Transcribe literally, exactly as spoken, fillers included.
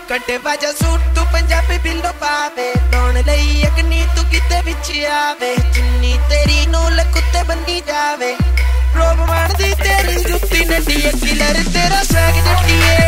कंटे बाजा सूट तू पंजाबी बिल्लो पावे नौन लई अगनी तू किते विच आवे जिन्नी तेरी नूल कुत्ते बनी जावे रोब मारदी तेरी जुत्ती नड्डी किलर तेरा स्वैग जट्टिए